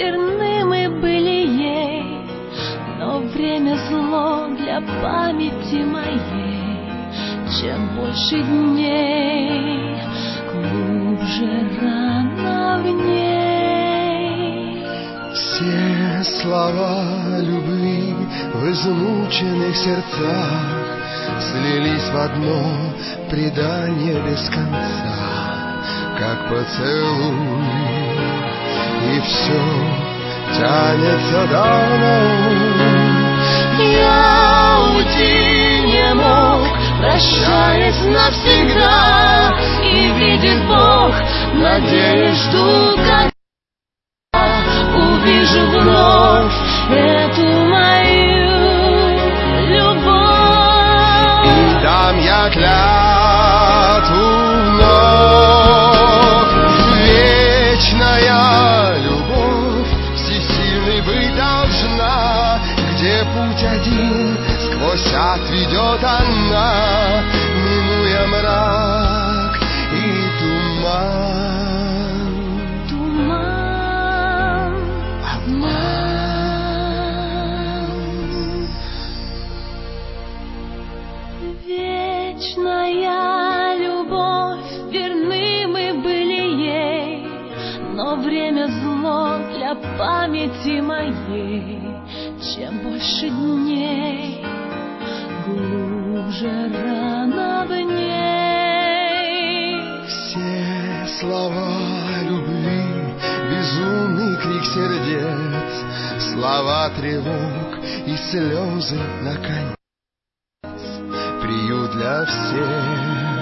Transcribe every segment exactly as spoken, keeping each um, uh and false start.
верны мы были ей, но время зло для памяти моей. Чем больше дней, глубже рана в ней. Все слова любви в измученных сердцах слились в одно предание без конца, как поцелуй, и все тянется давно. Я уйти не мог, прощаясь навсегда, и видит Бог, надеюсь, жду, когда увижу вновь эту мою любовь. И дам я клятву вновь, вечная любовь всесильной быть должна, где путь один сквозь ад ведет она, минуя мрак и туман. Туман, обман. Вечная любовь, верны мы были ей, но время зло для памяти моей. Чем больше дней, глубже рана в ней. Все слова любви, безумный крик сердец, слова тревог и слезы наконец, приют для всех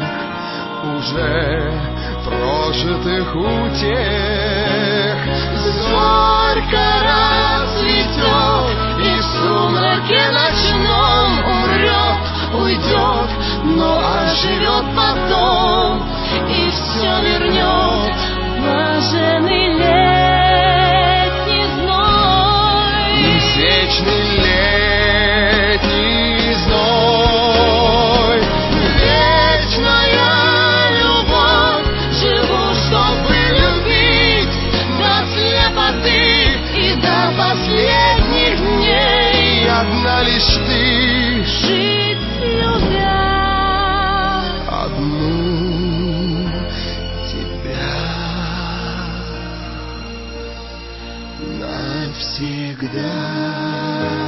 уже прожитых утех. Зорька расцветет, и в сумраке ночном умрет, уйдет, но оживет потом, и все вернет блаженный летний зной. Извечный летний зной. Вечная любовь, живу, чтобы любить до слепоты и до последних дней. Одна лишь ты, Жить любя, одну тебя навсегда.